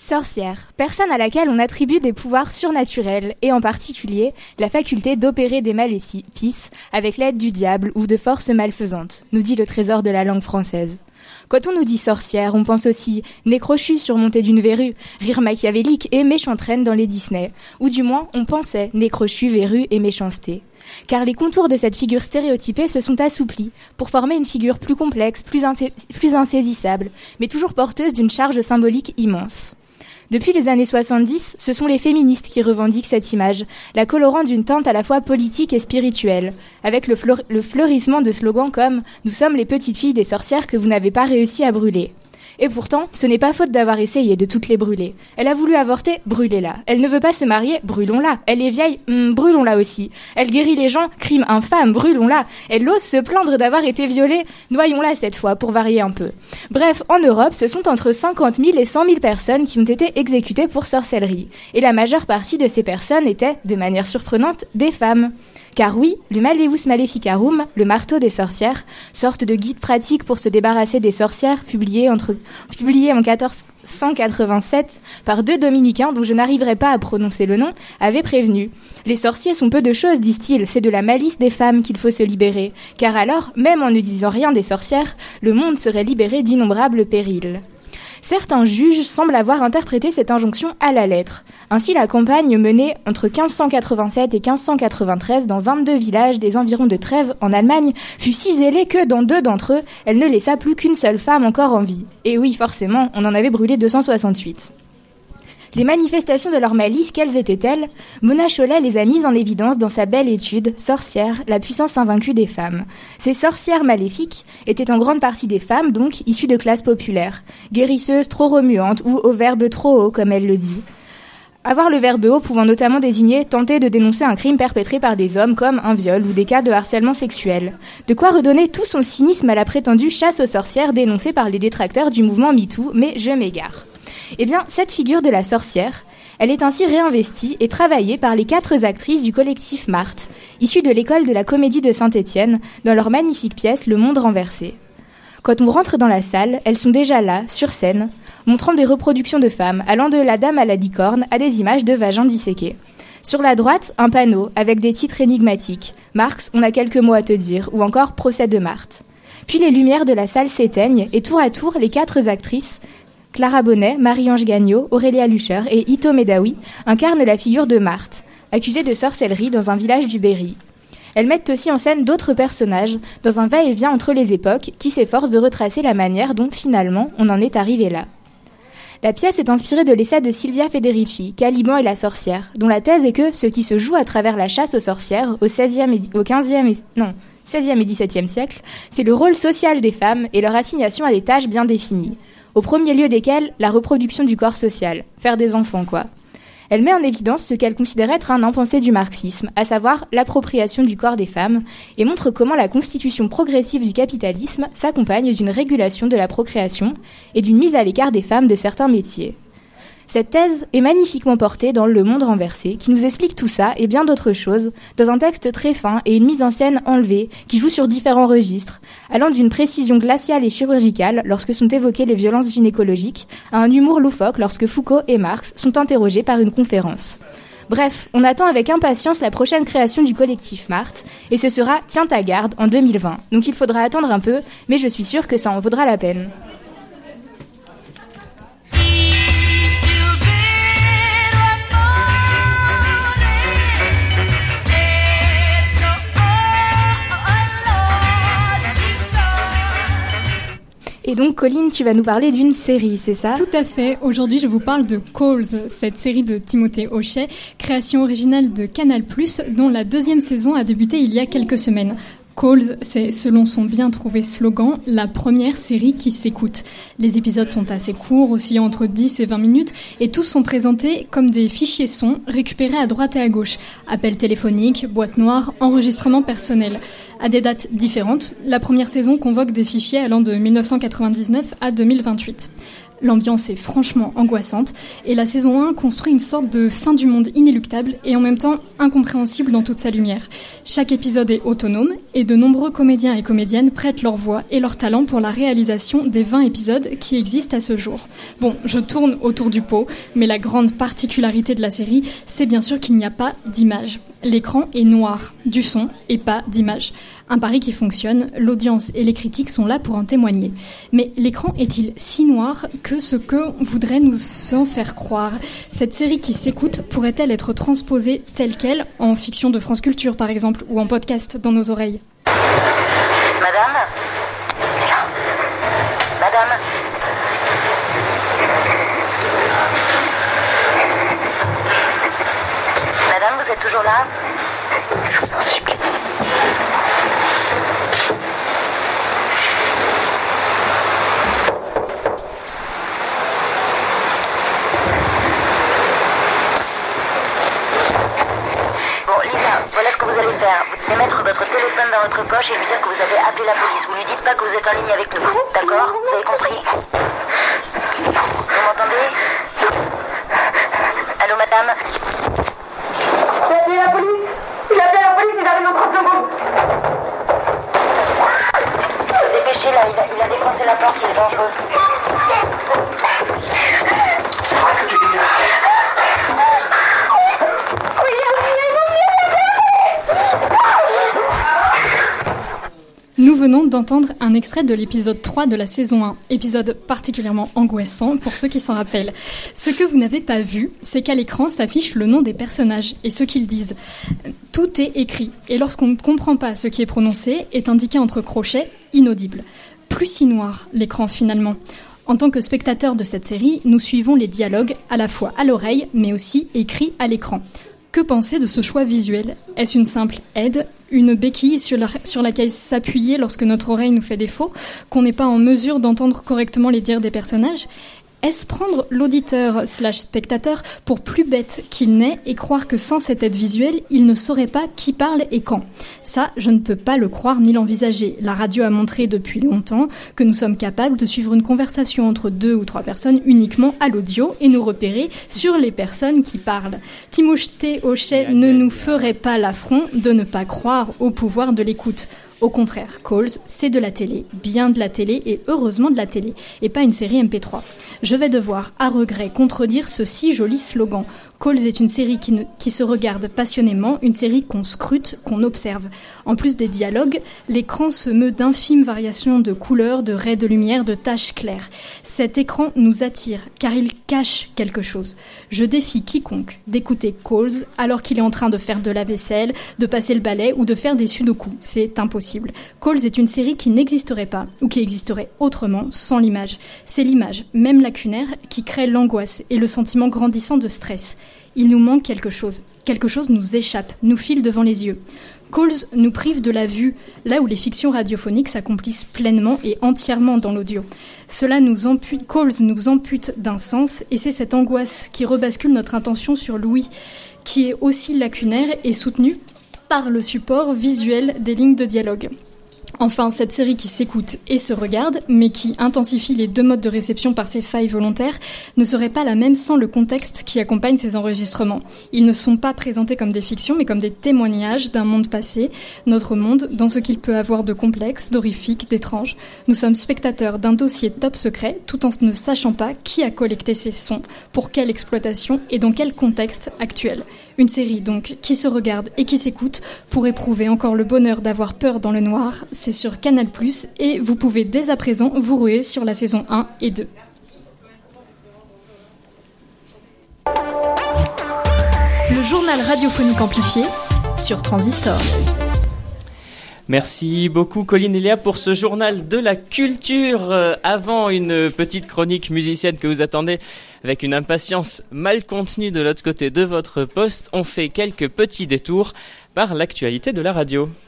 Sorcière, personne à laquelle on attribue des pouvoirs surnaturels, et en particulier la faculté d'opérer des maléfices avec l'aide du diable ou de forces malfaisantes, nous dit le trésor de la langue française. Quand on nous dit sorcière, on pense aussi nez crochu surmonté d'une verrue, rire machiavélique et méchante reine dans les Disney, ou du moins on pensait nez crochu, verrue et méchanceté. Car les contours de cette figure stéréotypée se sont assouplis pour former une figure plus complexe, plus insaisissable, mais toujours porteuse d'une charge symbolique immense. Depuis les années 70, ce sont les féministes qui revendiquent cette image, la colorant d'une teinte à la fois politique et spirituelle, avec le fleurissement de slogans comme « Nous sommes les petites filles des sorcières que vous n'avez pas réussi à brûler ». Et pourtant, ce n'est pas faute d'avoir essayé de toutes les brûler. Elle a voulu avorter, brûlez-la. Elle ne veut pas se marier, brûlons-la. Elle est vieille, brûlons-la aussi. Elle guérit les gens, crime infâme, brûlons-la. Elle ose se plaindre d'avoir été violée, noyons-la cette fois, pour varier un peu. Bref, en Europe, ce sont entre 50 000 et 100 000 personnes qui ont été exécutées pour sorcellerie. Et la majeure partie de ces personnes étaient, de manière surprenante, des femmes. Car oui, le Malleus Maleficarum, le marteau des sorcières, sorte de guide pratique pour se débarrasser des sorcières, publié en 1487 par 2 dominicains dont je n'arriverai pas à prononcer le nom, avait prévenu. Les sorciers sont peu de choses, disent-ils, c'est de la malice des femmes qu'il faut se libérer. Car alors, même en ne disant rien des sorcières, le monde serait libéré d'innombrables périls. Certains juges semblent avoir interprété cette injonction à la lettre. Ainsi, la campagne menée entre 1587 et 1593 dans 22 villages des environs de Trèves, en Allemagne, fut si zélée que, dans 2 d'entre eux, elle ne laissa plus qu'une seule femme encore en vie. Et oui, forcément, on en avait brûlé 268. Les manifestations de leur malice, quelles étaient-elles ? Mona Chollet les a mises en évidence dans sa belle étude « Sorcières, la puissance invaincue des femmes ». Ces sorcières maléfiques étaient en grande partie des femmes, donc issues de classes populaires, guérisseuses trop remuantes ou au verbe trop haut, comme elle le dit. Avoir le verbe haut pouvant notamment désigner tenter de dénoncer un crime perpétré par des hommes comme un viol ou des cas de harcèlement sexuel. De quoi redonner tout son cynisme à la prétendue chasse aux sorcières dénoncée par les détracteurs du mouvement MeToo, mais je m'égare. Eh bien, cette figure de la sorcière, elle est ainsi réinvestie et travaillée par les 4 actrices du collectif Marthe, issues de l'école de la Comédie de Saint-Étienne, dans leur magnifique pièce Le Monde renversé. Quand on rentre dans la salle, elles sont déjà là, sur scène, montrant des reproductions de femmes, allant de la dame à la licorne à des images de vagins disséqués. Sur la droite, un panneau avec des titres énigmatiques. Marx, on a quelques mots à te dire, ou encore Procès de Marthe. Puis les lumières de la salle s'éteignent et tour à tour, les 4 actrices, Clara Bonnet, Marie-Ange Gagnon, Aurélia Lucher et Ito Medaoui, incarnent la figure de Marthe, accusée de sorcellerie dans un village du Berry. Elles mettent aussi en scène d'autres personnages, dans un va-et-vient entre les époques, qui s'efforcent de retracer la manière dont, finalement, on en est arrivé là. La pièce est inspirée de l'essai de Silvia Federici, Caliban et la sorcière, dont la thèse est que ce qui se joue à travers la chasse aux sorcières au XVI et XVIIe siècle, c'est le rôle social des femmes et leur assignation à des tâches bien définies. Au premier lieu desquelles, la reproduction du corps social, faire des enfants quoi. Elle met en évidence ce qu'elle considère être un impensé du marxisme, à savoir l'appropriation du corps des femmes, et montre comment la constitution progressive du capitalisme s'accompagne d'une régulation de la procréation et d'une mise à l'écart des femmes de certains métiers. Cette thèse est magnifiquement portée dans Le Monde renversé, qui nous explique tout ça et bien d'autres choses, dans un texte très fin et une mise en scène enlevée, qui joue sur différents registres, allant d'une précision glaciale et chirurgicale lorsque sont évoquées les violences gynécologiques, à un humour loufoque lorsque Foucault et Marx sont interrogés par une conférence. Bref, on attend avec impatience la prochaine création du collectif Marthe, et ce sera Tiens ta garde en 2020. Donc il faudra attendre un peu, mais je suis sûre que ça en vaudra la peine. Et donc, Colline, tu vas nous parler d'une série, c'est ça ? Tout à fait. Aujourd'hui, je vous parle de Calls, cette série de Timothée Hochet, création originale de Canal+, dont la 2e saison a débuté il y a quelques semaines. Calls, c'est, selon son bien trouvé slogan, la première série qui s'écoute. Les épisodes sont assez courts, oscillant entre 10 et 20 minutes, et tous sont présentés comme des fichiers sons récupérés à droite et à gauche. Appels téléphoniques, boîte noire, enregistrement personnel. À des dates différentes, la première saison convoque des fichiers allant de 1999 à 2028. L'ambiance est franchement angoissante et la saison 1 construit une sorte de fin du monde inéluctable et en même temps incompréhensible dans toute sa lumière. Chaque épisode est autonome et de nombreux comédiens et comédiennes prêtent leur voix et leur talent pour la réalisation des 20 épisodes qui existent à ce jour. Bon, je tourne autour du pot, mais la grande particularité de la série, c'est bien sûr qu'il n'y a pas d'image. L'écran est noir, du son et pas d'image. Un pari qui fonctionne, l'audience et les critiques sont là pour en témoigner. Mais l'écran est-il si noir que ce que voudrait nous en faire croire ? Cette série qui s'écoute pourrait-elle être transposée telle qu'elle en fiction de France Culture par exemple, ou en podcast dans nos oreilles ? Madame ? Madame ? Madame, vous êtes toujours là ? Je vous en supplie. Bon, Lisa, voilà ce que vous allez faire. Vous devez mettre votre téléphone dans votre poche et lui dire que vous avez appelé la police. Vous lui dites pas que vous êtes en ligne avec nous. D'accord ? Vous avez compris ? Vous m'entendez ? Allô, madame ? J'ai appelé la police. J'ai appelé la police, il arrive dans 30 secondes. Faut se dépêcher là, il a défoncé la porte, c'est dangereux. C'est quoi ce que tu dis là ? Nous venons d'entendre un extrait de l'épisode 3 de la saison 1, épisode particulièrement angoissant pour ceux qui s'en rappellent. Ce que vous n'avez pas vu, c'est qu'à l'écran s'affiche le nom des personnages et ce qu'ils disent. Tout est écrit, et lorsqu'on ne comprend pas ce qui est prononcé, est indiqué entre crochets, inaudible. Plus si noir, l'écran finalement. En tant que spectateurs de cette série, nous suivons les dialogues à la fois à l'oreille, mais aussi écrits à l'écran. Que penser de ce choix visuel ? Est-ce une simple aide, une béquille sur laquelle s'appuyer lorsque notre oreille nous fait défaut, qu'on n'est pas en mesure d'entendre correctement les dires des personnages ? Est-ce prendre l'auditeur/spectateur pour plus bête qu'il n'est et croire que sans cette aide visuelle, il ne saurait pas qui parle et quand ? Ça, je ne peux pas le croire ni l'envisager. La radio a montré depuis longtemps que nous sommes capables de suivre une conversation entre 2 ou 3 personnes uniquement à l'audio et nous repérer sur les personnes qui parlent. Timothée Hochet ne nous ferait pas l'affront de ne pas croire au pouvoir de l'écoute. Au contraire, Calls, c'est de la télé, bien de la télé et heureusement de la télé, et pas une série MP3. Je vais devoir, à regret, contredire ce si joli slogan. Calls est une série qui se regarde passionnément, une série qu'on scrute, qu'on observe. En plus des dialogues, l'écran se meut d'infimes variations de couleurs, de raies de lumière, de taches claires. Cet écran nous attire, car il cache quelque chose. Je défie quiconque d'écouter Calls alors qu'il est en train de faire de la vaisselle, de passer le balai ou de faire des sudoku. C'est impossible. Calls est une série qui n'existerait pas, ou qui existerait autrement, sans l'image. C'est l'image, même lacunaire, qui crée l'angoisse et le sentiment grandissant de stress. Il nous manque quelque chose. Quelque chose nous échappe, nous file devant les yeux. Calls nous prive de la vue, là où les fictions radiophoniques s'accomplissent pleinement et entièrement dans l'audio. Calls nous ampute d'un sens, et c'est cette angoisse qui rebascule notre intention sur l'ouïe, qui est aussi lacunaire et soutenue par le support visuel des lignes de dialogue. Enfin, cette série qui s'écoute et se regarde, mais qui intensifie les 2 modes de réception par ses failles volontaires, ne serait pas la même sans le contexte qui accompagne ces enregistrements. Ils ne sont pas présentés comme des fictions, mais comme des témoignages d'un monde passé, notre monde, dans ce qu'il peut avoir de complexe, d'horrifique, d'étrange. Nous sommes spectateurs d'un dossier top secret, tout en ne sachant pas qui a collecté ces sons, pour quelle exploitation et dans quel contexte actuel. Une série, donc, qui se regarde et qui s'écoute pour éprouver encore le bonheur d'avoir peur dans le noir. C'est sur Canal+, et vous pouvez dès à présent vous ruer sur la saison 1 et 2. Le journal radiophonique amplifié sur Transistor. Merci beaucoup Colline et Léa pour ce journal de la culture. Avant une petite chronique musicienne que vous attendez avec une impatience mal contenue de l'autre côté de votre poste, on fait quelques petits détours par l'actualité de la radio.